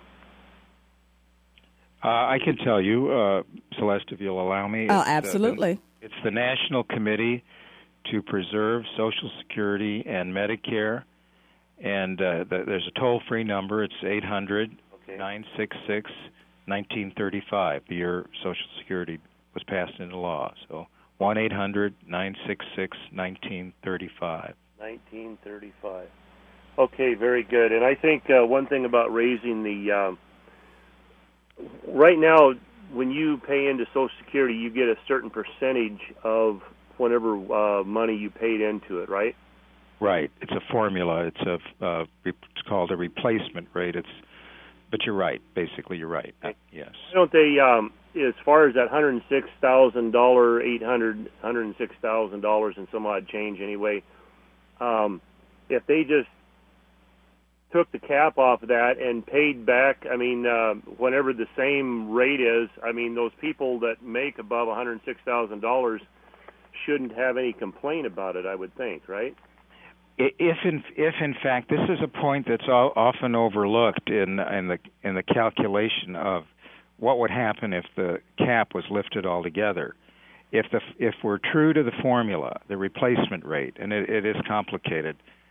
Speaker 2: Uh, I can tell you, uh, Celeste, if you'll allow me.
Speaker 1: Oh,
Speaker 2: it's,
Speaker 1: absolutely.
Speaker 2: Uh, the, it's the National Committee to Preserve Social Security and Medicare, and uh, the, there's a toll-free number. It's eight hundred, nine six six, nineteen thirty-five. The year Social Security was passed into law, so one eight hundred, nine six six, nineteen thirty-five.
Speaker 7: nineteen thirty-five. Okay, very good. And I think uh, one thing about raising the, um, right now, when you pay into Social Security, you get a certain percentage of whatever uh, money you paid into it, right?
Speaker 2: Right. It's a formula. It's a uh, it's called a replacement rate. It's, but you're right. Basically, you're right. Uh, yes.
Speaker 7: Why don't they? Um, as far as that one hundred six thousand dollars, eight hundred, one hundred six thousand dollars and some odd change anyway, um, if they just took the cap off of that and paid back, I mean, uh, whenever the same rate is, I mean, those people that make above one hundred six thousand dollars shouldn't have any complaint about it, I would think, right?
Speaker 2: If in if in fact this is a point that's often overlooked in in the in the calculation of what would happen if the cap was lifted altogether. If the if we're true to the formula, the replacement rate, and it, it is complicated,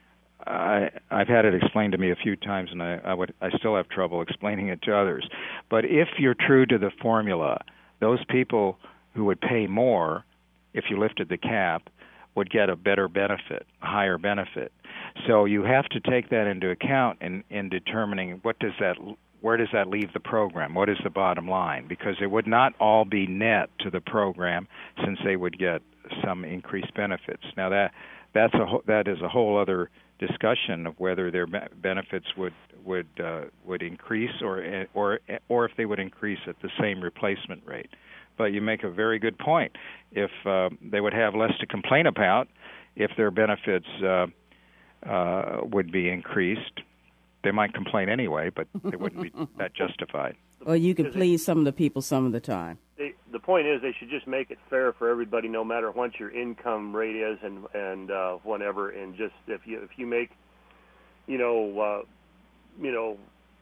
Speaker 2: I, I've had it explained to me a few times, and I, I would I still have trouble explaining it to others. But if you're true to the formula, those people who would pay more if you lifted the cap would get a better benefit, a higher benefit. So you have to take that into account in, in determining what does that, where does that leave the program? What is the bottom line? Because it would not all be net to the program, since they would get some increased benefits. Now that that's a that is a whole other discussion of whether their benefits would would uh, would increase or or or if they would increase at the same replacement rate. But you make a very good point. If uh, they would have less to complain about, if their benefits uh, uh, would be increased, they might complain anyway, but they wouldn't be that justified.
Speaker 1: Well, you can please some of the people some of the time.
Speaker 7: They, the point is, they should just make it fair for everybody, no matter what your income rate is and and uh, whatever. And just if you if you make, you know, uh, you know,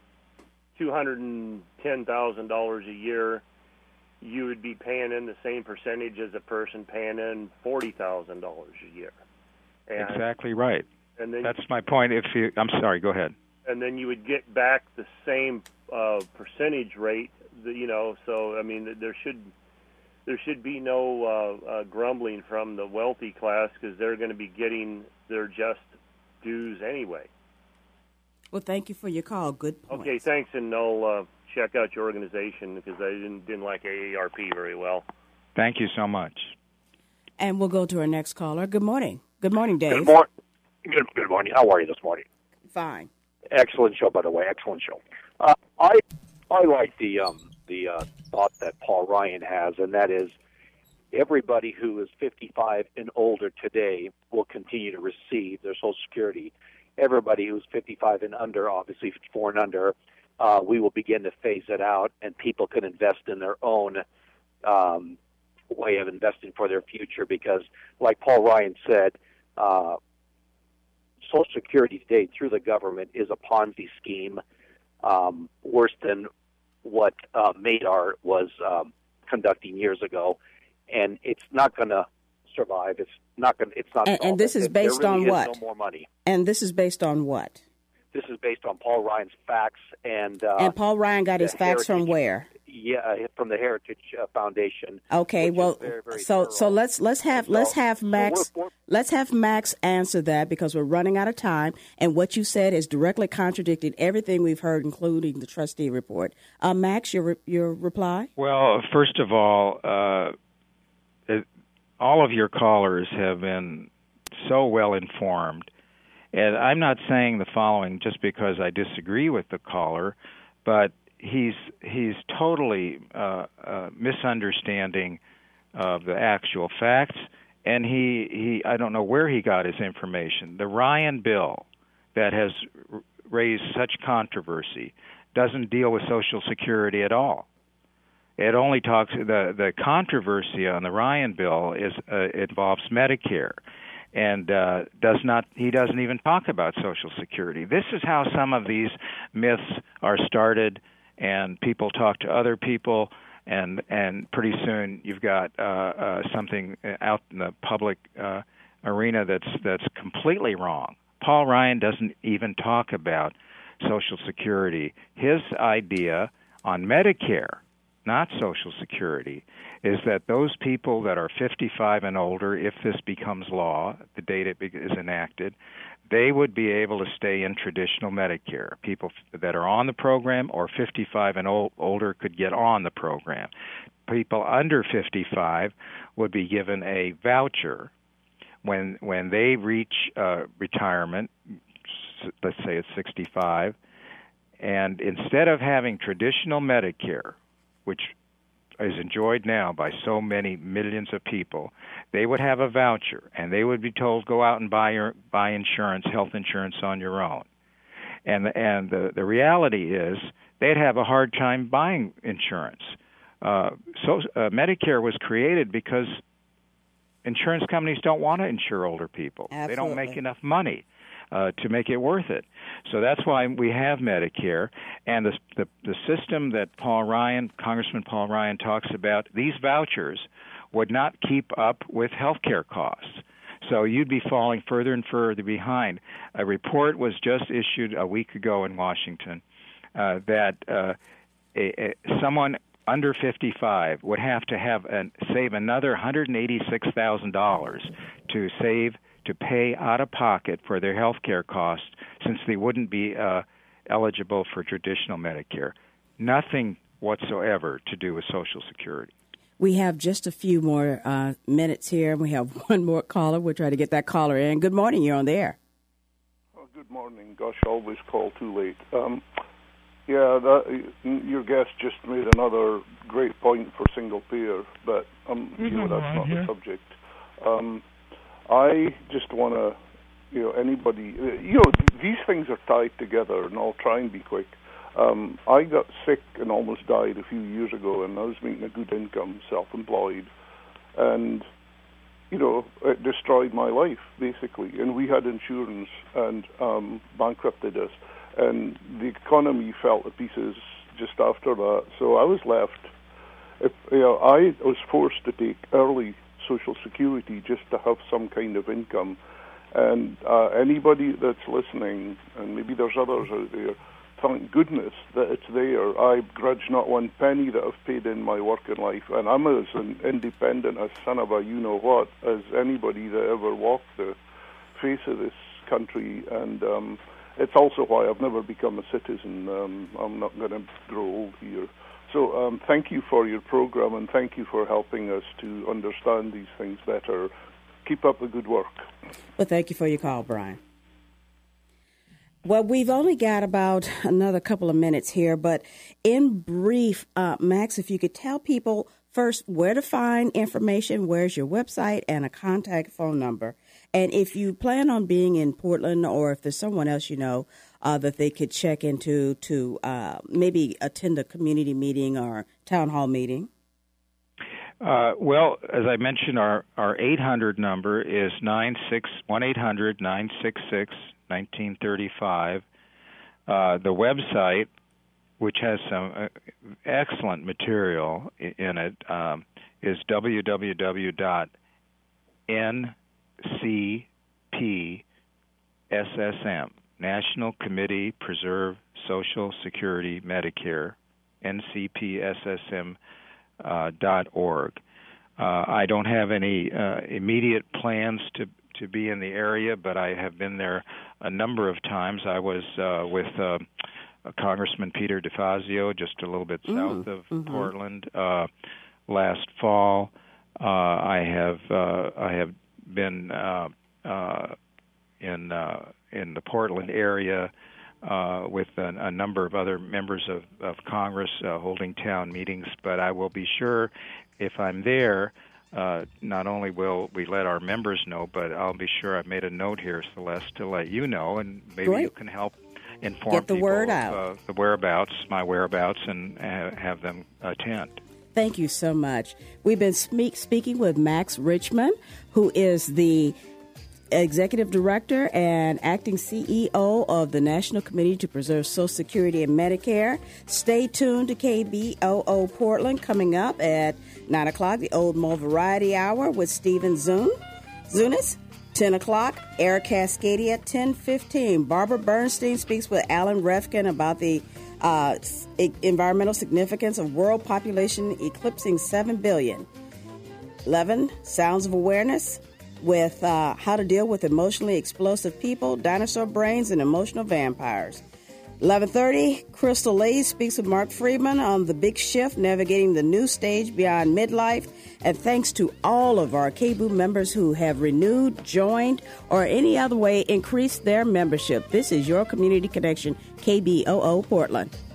Speaker 7: two hundred and ten thousand dollars a year, you would be paying in the same percentage as a person paying in forty thousand dollars a year. And,
Speaker 2: exactly right.
Speaker 7: And then
Speaker 2: that's my point. If you, I'm sorry, go ahead.
Speaker 7: And then you would get back the same uh, percentage rate, you know. So I mean, there should there should be no uh, uh, grumbling from the wealthy class, because they're going to be getting their just dues anyway.
Speaker 1: Well, thank you for your call. Good point.
Speaker 7: Okay, thanks, and I'll uh, check out your organization, because I didn't didn't like A A R P very well.
Speaker 2: Thank you so much.
Speaker 1: And we'll go to our next caller. Good morning. Good morning, Dave.
Speaker 8: Good morning. Good, good morning. How are you this morning?
Speaker 1: Fine.
Speaker 8: Excellent show, by the way. Excellent show. Uh, I I like the um, the uh, thought that Paul Ryan has, and that is everybody who is fifty-five and older today will continue to receive their Social Security. Everybody who's fifty-five and under, obviously fifty-four and under, uh, we will begin to phase it out, and people can invest in their own um, way of investing for their future. Because, like Paul Ryan said, uh, Social Security today through the government is a Ponzi scheme, um, worse than what uh, Madar was um, conducting years ago, and it's not going to survive. It's not going. It's not.
Speaker 1: And, and this is based
Speaker 8: there really
Speaker 1: on what?
Speaker 8: Is no more money.
Speaker 1: And this is based on what?
Speaker 8: This is based on Paul Ryan's facts, and uh,
Speaker 1: and Paul Ryan got his facts from where?
Speaker 8: Yeah, from the Heritage uh, Foundation.
Speaker 1: Okay, well,
Speaker 8: very, very
Speaker 1: so
Speaker 8: thorough.
Speaker 1: so let's let's have
Speaker 8: so,
Speaker 1: let's have Max
Speaker 8: so we're, we're,
Speaker 1: let's have Max answer that, because we're running out of time, and what you said is directly contradicting everything we've heard, including the trustee report. Uh, Max, your your reply?
Speaker 2: Well, first of all, uh, it, all of your callers have been so well informed, and I'm not saying the following just because I disagree with the caller, but he's he's totally uh, uh, misunderstanding uh, the actual facts, and he, he I don't know where he got his information. The Ryan bill that has r- raised such controversy doesn't deal with Social Security at all. It only talks the the controversy on the Ryan bill is uh, involves Medicare, and uh, does not he doesn't even talk about Social Security. This is how some of these myths are started. And people talk to other people, and and pretty soon you've got uh, uh, something out in the public uh, arena that's that's completely wrong. Paul Ryan doesn't even talk about Social Security. His idea on Medicare, not Social Security, is that those people that are fifty-five and older, if this becomes law, the date it is enacted, they would be able to stay in traditional Medicare. People that are on the program or fifty-five and old, older could get on the program. People under fifty-five would be given a voucher when when they reach uh, retirement, let's say it's sixty-five, and instead of having traditional Medicare, which is enjoyed now by so many millions of people, they would have a voucher, and they would be told, go out and buy your buy insurance, health insurance on your own. And and the, the reality is they'd have a hard time buying insurance. Uh, so uh, Medicare was created because insurance companies don't want to insure older people.
Speaker 1: Absolutely.
Speaker 2: They don't make enough money uh, to make it worth it. So that's why we have Medicare. And the, the the system that Paul Ryan, Congressman Paul Ryan, talks about, these vouchers would not keep up with health care costs. So you'd be falling further and further behind. A report was just issued a week ago in Washington uh, that uh, a, a, someone under fifty-five would have to have an, save another one hundred eighty-six thousand dollars to save to pay out of pocket for their health care costs, since they wouldn't be uh, eligible for traditional Medicare. Nothing whatsoever to do with Social Security.
Speaker 1: We have just a few more uh, minutes here. We have one more caller. We'll try to get that caller in. Good morning. You're on the air.
Speaker 9: Oh, good morning. Gosh, I always call too late. Um, yeah, that, your guest just made another great point for single payer, but um, you know that's not the subject. Um, I just want to, you know, anybody, uh, you know, these things are tied together, and I'll try and be quick. Um, I got sick and almost died a few years ago, and I was making a good income, self-employed, and, you know, it destroyed my life, basically. And we had insurance and um, bankrupted us, and the economy fell to pieces just after that. So I was left, if, you know, I was forced to take early Social Security just to have some kind of income. And uh, anybody that's listening, and maybe there's others out there, thank goodness that it's there. I grudge not one penny that I've paid in my working life, and I'm as an independent, a son of a you-know-what, as anybody that ever walked the face of this country, and um, it's also why I've never become a citizen. Um, I'm not going to grow old here. So um, thank you for your program, and thank you for helping us to understand these things better. Keep up the good work.
Speaker 1: Well, thank you for your call, Brian. Well, we've only got about another couple of minutes here, but in brief, uh, Max, if you could tell people first where to find information, where's your website, and a contact phone number. And if you plan on being in Portland, or if there's someone else you know uh, that they could check into to uh, maybe attend a community meeting or town hall meeting.
Speaker 2: Uh, well, as I mentioned, our, our eight hundred number is nine six one eight hundred nine six six nineteen thirty-five. Uh, the website, which has some uh, excellent material in it, um, is w w w dot n c p s s m, National Committee Preserve Social Security Medicare, N C P S S M uh, dot org. Uh, I don't have any uh, immediate plans to to be in the area, but I have been there a number of times. I was uh, with uh, Congressman Peter DeFazio, just a little bit south mm, of mm-hmm. Portland, uh, last fall. Uh, I have uh, I have been uh, uh, in uh, in the Portland area uh, with a, a number of other members of, of Congress uh, holding town meetings. But I will be sure, if I'm there, Uh, not only will we let our members know, but I'll be sure I've made a note here, Celeste, to let you know, and maybe
Speaker 1: Great.
Speaker 2: you can help inform
Speaker 1: Get the
Speaker 2: people
Speaker 1: word
Speaker 2: of
Speaker 1: out.
Speaker 2: Uh, the whereabouts, my whereabouts, and uh, have them attend.
Speaker 1: Thank you so much. We've been speak, speaking with Max Richmond, who is the Executive Director and Acting C E O of the National Committee to Preserve Social Security and Medicare. Stay tuned to K B O O Portland coming up at nine o'clock, the Old Mo Variety Hour with Stephen Zun, Zunis. ten o'clock, Air Cascadia, ten fifteen. Barbara Bernstein speaks with Alan Refkin about the uh, environmental significance of world population eclipsing seven billion. eleven, Sounds of Awareness, with uh, how to deal with emotionally explosive people, dinosaur brains, and emotional vampires. eleven thirty, Crystal Lee speaks with Mark Friedman on The Big Shift, navigating the new stage beyond midlife. And thanks to all of our K B O O members who have renewed, joined, or any other way increased their membership. This is your Community Connection, K B O O Portland.